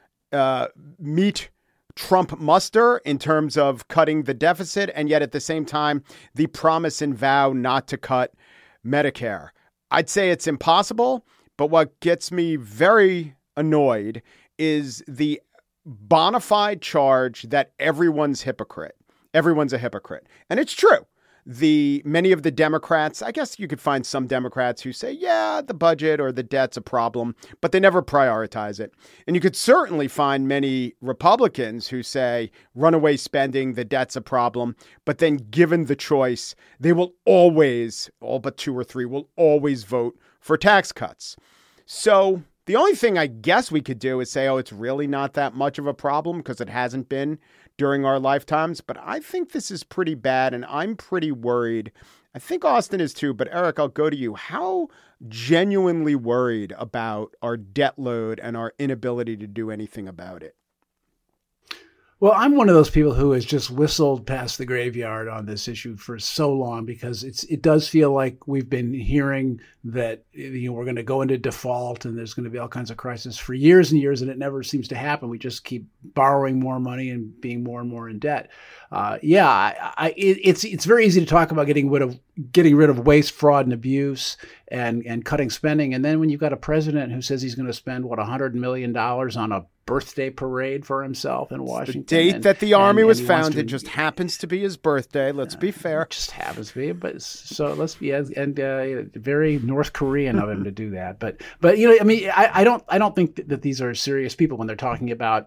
meet Trump muster in terms of cutting the deficit, and yet at the same time, the promise and vow not to cut Medicare. I'd say it's impossible, but what gets me very annoyed is the bona fide charge that everyone's hypocrite. Everyone's a hypocrite. And it's true. Many of the Democrats, I guess you could find some Democrats who say, yeah, the budget or the debt's a problem, but they never prioritize it. And you could certainly find many Republicans who say runaway spending, the debt's a problem, but then given the choice, they will always, all but 2 or 3, will always vote for tax cuts. So the only thing I guess we could do is say, oh, it's really not that much of a problem because it hasn't been during our lifetimes. But I think this is pretty bad, and I'm pretty worried. I think Austin is too. But Eric, I'll go to you. How genuinely worried about our debt load and our inability to do anything about it? Well, I'm one of those people who has just whistled past the graveyard on this issue for so long because it does feel like we've been hearing that we're going to go into default and there's going to be all kinds of crises for years and years, and it never seems to happen. We just keep borrowing more money and being more and more in debt. It's very easy to talk about getting rid of waste, fraud, and abuse and cutting spending, and then when you've got a president who says he's going to spend $100 million on a birthday parade for himself in Washington. The date that the Army was founded just happens to be his birthday. Let's be fair. It just happens to be, but so let's be very North Korean of him to do that. But I don't think that these are serious people when they're talking about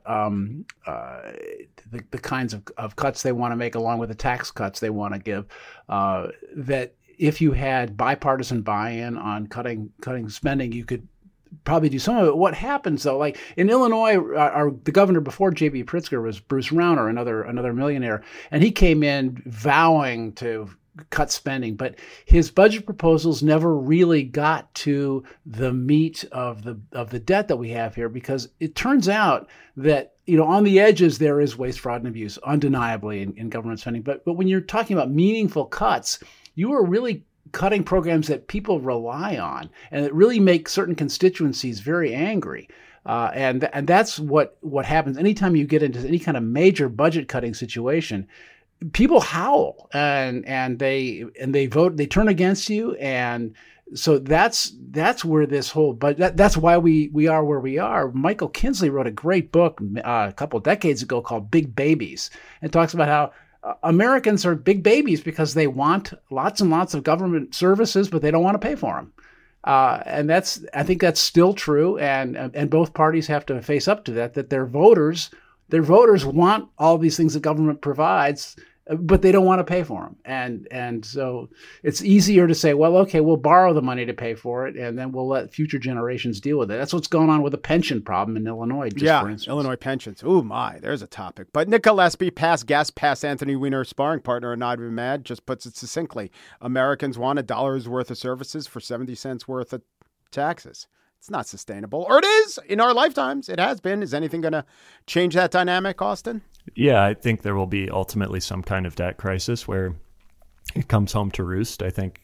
the kinds of cuts they want to make, along with the tax cuts they want to give. That if you had bipartisan buy-in on cutting spending, you could probably do some of it. What happens though, like in Illinois, the governor before J.B. Pritzker was Bruce Rauner, another millionaire, and he came in vowing to cut spending, but his budget proposals never really got to the meat of the debt that we have here, because it turns out that on the edges there is waste, fraud, and abuse, undeniably in government spending. But when you're talking about meaningful cuts, you are really cutting programs that people rely on and that really make certain constituencies very angry. And that's what happens anytime you get into any kind of major budget cutting situation. People howl and they vote, they turn against you. And so that's where this whole, but that's why we are where we are. Michael Kinsley wrote a great book a couple of decades ago called Big Babies, and talks about how Americans are big babies because they want lots and lots of government services, but they don't want to pay for them. And I think that's still true. And both parties have to face up to that their voters want all these things that government provides, but they don't want to pay for them. And so it's easier to say, well, okay, we'll borrow the money to pay for it, and then we'll let future generations deal with it. That's what's going on with the pension problem in Illinois, for instance. Illinois pensions. Ooh, my, there's a topic. But Nick Gillespie, past guest, past Anthony Weiner sparring partner and Not Even Mad, just puts it succinctly. Americans want $1 worth of services for 70 cents worth of taxes. It's not sustainable. Or it is in our lifetimes. It has been. Is anything going to change that dynamic, Austin? Yeah, I think there will be ultimately some kind of debt crisis where it comes home to roost. I think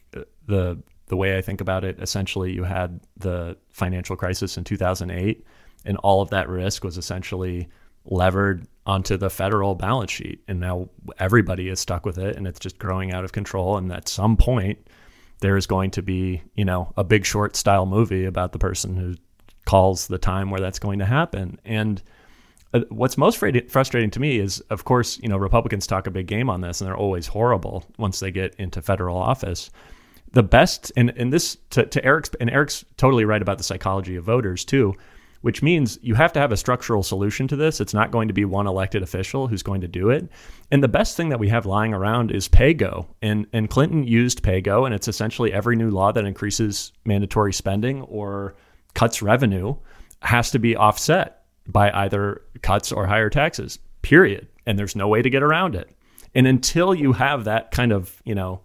the way I think about it, essentially you had the financial crisis in 2008, and all of that risk was essentially levered onto the federal balance sheet. And now everybody is stuck with it, and it's just growing out of control. And at some point, there is going to be, a Big Short style movie about the person who calls the time where that's going to happen. And what's most frustrating to me is, of course, Republicans talk a big game on this, and they're always horrible once they get into federal office. The best, and this to Eric's totally right about the psychology of voters too, which means you have to have a structural solution to this. It's not going to be one elected official who's going to do it. And the best thing that we have lying around is PAYGO. And Clinton used PAYGO, and it's essentially every new law that increases mandatory spending or cuts revenue has to be offset by either cuts or higher taxes, period. And there's no way to get around it. And until you have that kind of,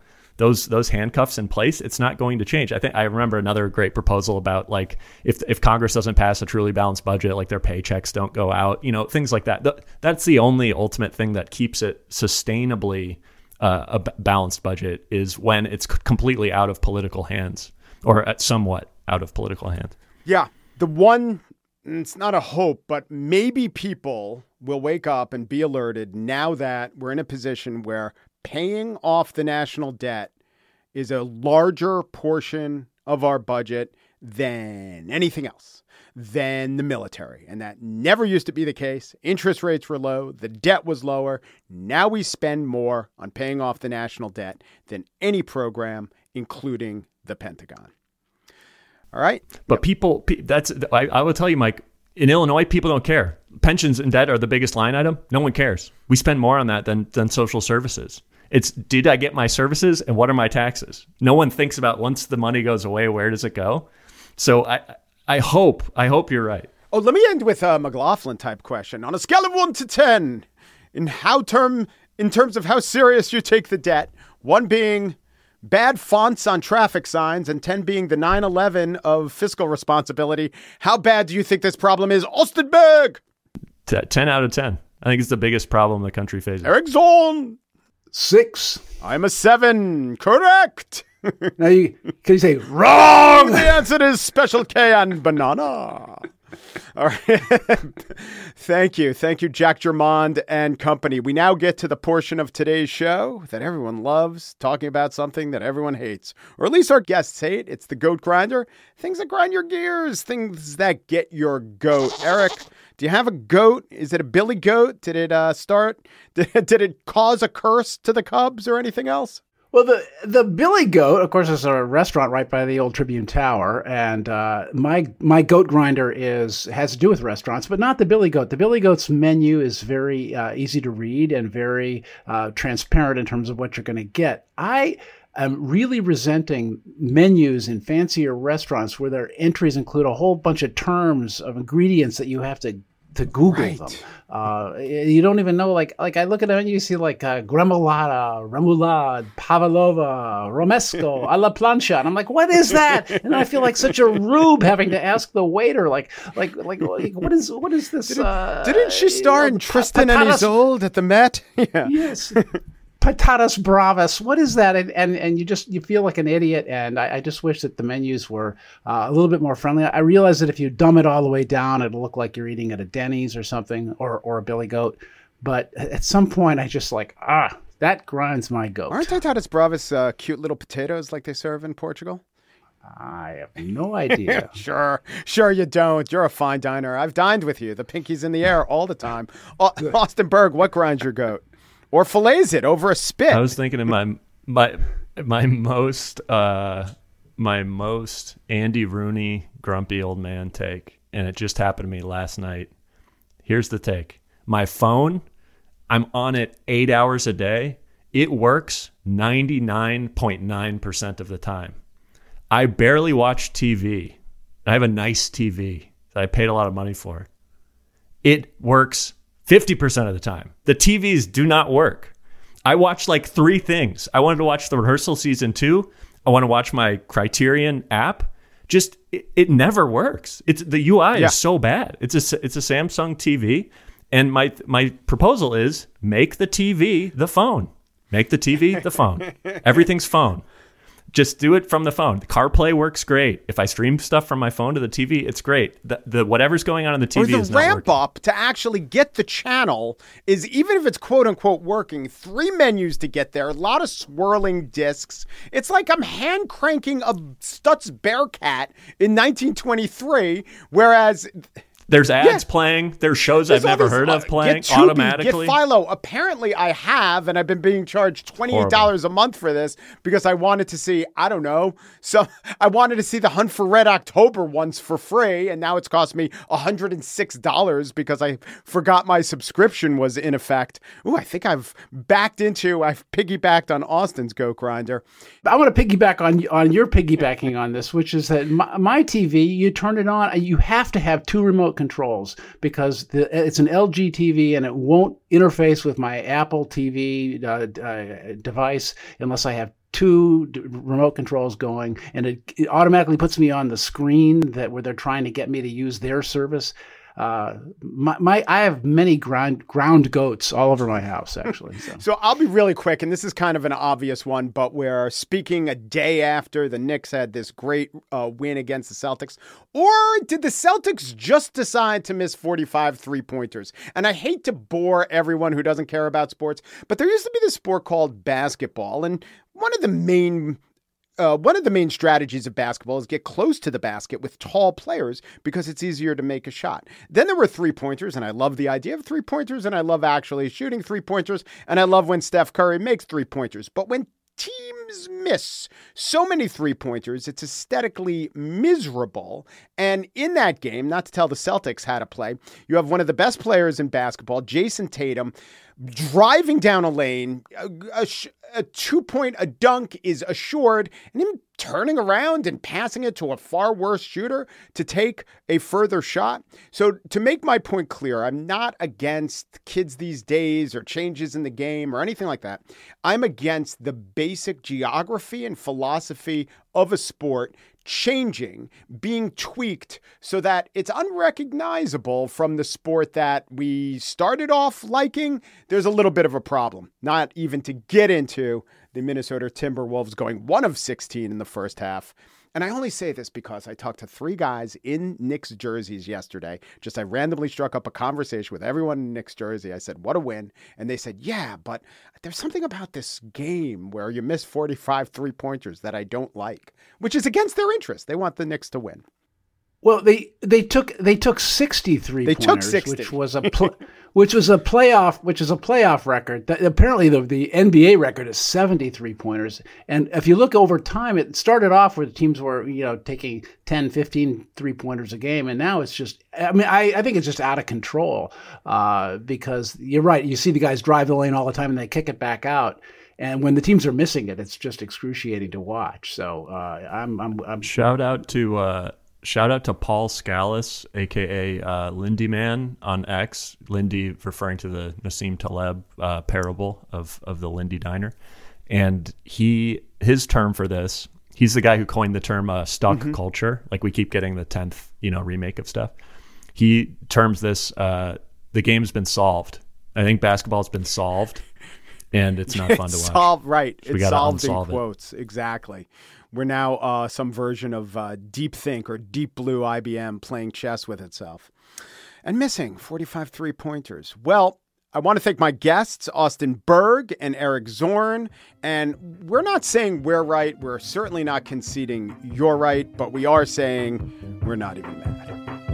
those handcuffs in place, it's not going to change. I remember another great proposal about like if Congress doesn't pass a truly balanced budget, like their paychecks don't go out, things like that. That's the only ultimate thing that keeps it sustainably a balanced budget, is when it's completely out of political hands, or somewhat out of political hands. Yeah, the one, it's not a hope, but maybe people will wake up and be alerted now that we're in a position where paying off the national debt is a larger portion of our budget than anything else, than the military. And that never used to be the case. Interest rates were low. The debt was lower. Now we spend more on paying off the national debt than any program, including the Pentagon. All right. But people, I will tell you, Mike, in Illinois, people don't care. Pensions and debt are the biggest line item. No one cares. We spend more on that than social services. It's, did I get my services and what are my taxes? No one thinks about, once the money goes away, where does it go? So I hope you're right. Oh, let me end with a McLaughlin type question. On a scale of 1 to 10, in terms of how serious you take the debt, 1 being bad fonts on traffic signs and 10 being the 9/11 of fiscal responsibility, how bad do you think this problem is? Austin Berg! 10 out of 10. I think it's the biggest problem the country faces. Eric Zorn! 6. I'm a 7. Correct! Now can you say wrong? The answer is Special K on banana. All right. Thank you, Jack Germond and company. We now get to the portion of today's show that everyone loves, talking about something that everyone hates, or at least our guests hate. It's the Goat Grinder. Things that grind your gears, things that get your goat. Eric, do you have a goat? Is it a billy goat? Did it start? Did it cause a curse to the Cubs or anything else? Well, the Billy Goat, of course, is a restaurant right by the old Tribune Tower, and my goat grinder has to do with restaurants, but not the Billy Goat. The Billy Goat's menu is very easy to read and very transparent in terms of what you're going to get. I am really resenting menus in fancier restaurants where their entries include a whole bunch of terms of ingredients that you have to Google them. You don't even know, like I look at it and you see like gremolata, remoulade, pavlova, romesco, alla plancha, and I'm like, what is that? And I feel like such a rube having to ask the waiter, like what is this? Didn't she star in Tristan and Isolde at the Met? Yeah. Yes. Patatas bravas. What is that? And you feel like an idiot. And I just wish that the menus were a little bit more friendly. I realize that if you dumb it all the way down, it'll look like you're eating at a Denny's or something, or a Billy Goat. But at some point, I just that grinds my goat. Aren't patatas bravas cute little potatoes like they serve in Portugal? I have no idea. Sure you don't. You're a fine diner. I've dined with you. The pinky's in the air all the time. Austin Berg, what grinds your goat? Or fillets it over a spit. I was thinking of my most Andy Rooney grumpy old man take, and it just happened to me last night. Here's the take. My phone, I'm on it 8 hours a day. It works 99.9% of the time. I barely watch TV. I have a nice TV that I paid a lot of money for. It works 50% of the time. The TVs do not work. I watched like 3 things. I wanted to watch the rehearsal season 2. I want to watch my Criterion app. Just it never works. The UI is so bad. It's a Samsung TV, and my proposal is make the TV the phone. Make the TV the phone. Everything's phone. Just do it from the phone. CarPlay works great. If I stream stuff from my phone to the TV, it's great. The whatever's going on in the TV is not working. Or the ramp up to actually get the channel is, even if it's quote unquote working, 3 menus to get there, a lot of swirling discs. It's like I'm hand cranking a Stutz Bearcat in 1923, whereas... There's ads playing. There's shows I've never heard of playing get Tubi, automatically. Get Philo. Apparently, I have, and I've been being charged $28 a month for this because I wanted to see, I don't know, so I wanted to see the Hunt for Red October once for free, and now it's cost me $106 because I forgot my subscription was in effect. Ooh, I think I've piggybacked on Austin's Goat Grinder. I want to piggyback on your piggybacking on this, which is that my TV, you turn it on, you have to have 2 remote controls because it's an LG TV and it won't interface with my Apple TV device unless I have 2 remote controls going, and it automatically puts me on the screen where they're trying to get me to use their service. I have many ground goats all over my house, actually. So I'll be really quick, and this is kind of an obvious one, but we're speaking a day after the Knicks had this great win against the Celtics. Or did the Celtics just decide to miss 45 3-pointers? And I hate to bore everyone who doesn't care about sports, but there used to be this sport called basketball, and one of the main strategies of basketball is get close to the basket with tall players because it's easier to make a shot. Then there were 3-pointers, and I love the idea of 3-pointers, and I love actually shooting 3-pointers, and I love when Steph Curry makes 3-pointers. But when teams miss so many 3-pointers, it's aesthetically miserable. And in that game, not to tell the Celtics how to play, you have one of the best players in basketball, Jason Tatum, driving down a lane, a 2-point, a dunk is assured, and him turning around and passing it to a far worse shooter to take a further shot. So to make my point clear, I'm not against kids these days or changes in the game or anything like that. I'm against the basic geography and philosophy of a sport changing, being tweaked so that it's unrecognizable from the sport that we started off liking. There's a little bit of a problem, not even to get into the Minnesota Timberwolves going 1 of 16 in the first half. And I only say this because I talked to 3 guys in Knicks jerseys yesterday. I randomly struck up a conversation with everyone in Knicks jersey. I said, what a win. And they said, yeah, but there's something about this game where you miss 45 3-pointers that I don't like, which is against their interest. They want the Knicks to win. Well, they took 63 they pointers, took 60. which is a playoff record. Apparently, the NBA record is 73 pointers. And if you look over time, it started off where the teams were taking 10, 15 3-pointers a game, and now it's just. I mean, I think it's just out of control because you're right. You see the guys drive the lane all the time and they kick it back out. And when the teams are missing it, it's just excruciating to watch. So I'm Shout out to Paul Scalise, a.k.a. Lindy Man on X. Lindy referring to the Nassim Taleb parable of the Lindy Diner. And his term for this, he's the guy who coined the term stuck culture. Like we keep getting the 10th remake of stuff. He terms this, the game's been solved. I think basketball's been solved, and it's not fun to watch. Solved, right. So it's solved in quotes. Exactly. We're now some version of Deep Think or Deep Blue IBM playing chess with itself. And missing 45 3-pointers. Well, I want to thank my guests, Austin Berg and Eric Zorn. And we're not saying we're right. We're certainly not conceding you're right. But we are saying we're not even mad.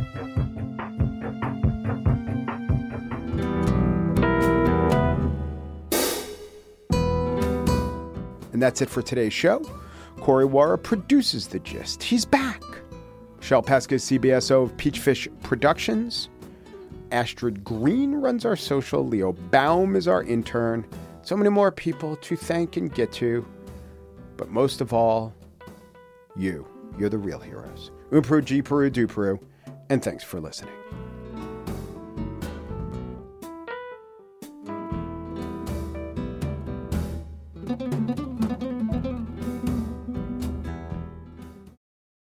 And that's it for today's show. Corey Wara produces The Gist. He's back. Shel Peska, CBSO of Peachfish Productions. Astrid Green runs our social. Leo Baum is our intern. So many more people to thank and get to. But most of all, you're the real heroes. Peru, G Peru, Do Peru. And thanks for listening.